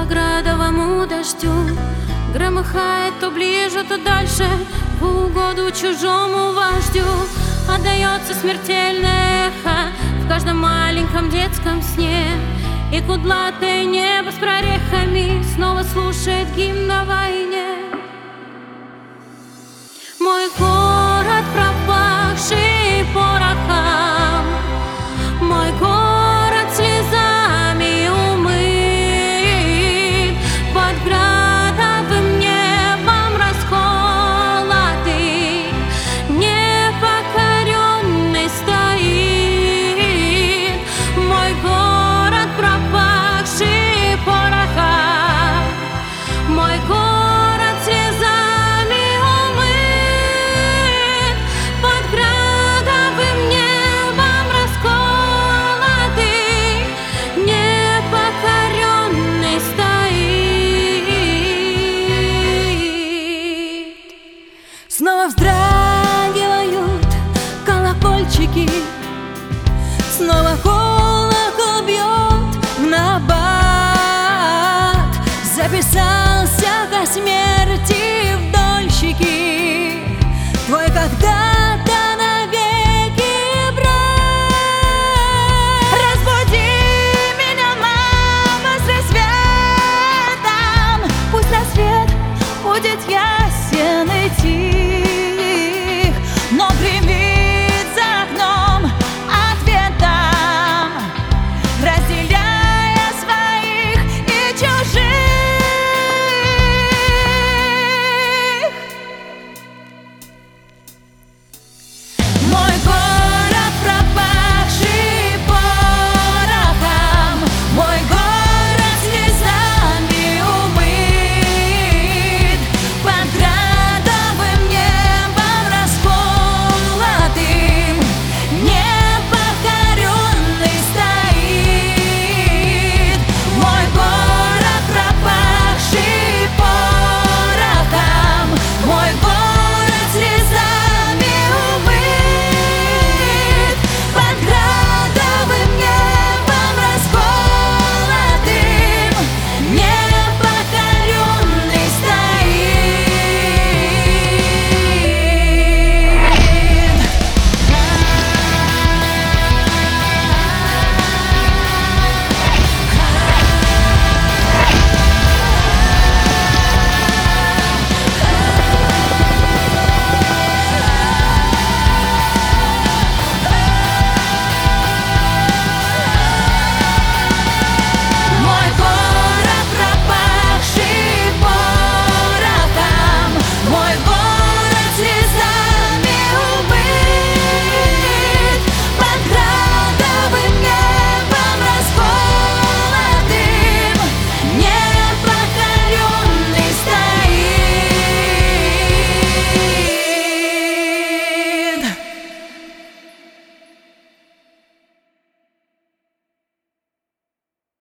по градовому дождю громыхает то ближе, то дальше, в угоду чужому вождю. Отдается смертельное эхо в каждом маленьком детском сне, и кудлатое небо с прорехами снова слушает гимн о войне. Мой город, пропахший порохом, мой город слезами умыт, под градовым небом расколотый, непокоренный стоит. Мой город, пропахший порохом, мой город слезами умыт, под градовым небом расколотый, непокоренный стоит. Снова вздрагивают колокольчики, снова колокол бьет в набат. Записался ко смерти в дольщики твой когда-то навеки брат. Разбуди меня, мама, с рассветом, пусть рассвет будет ярким.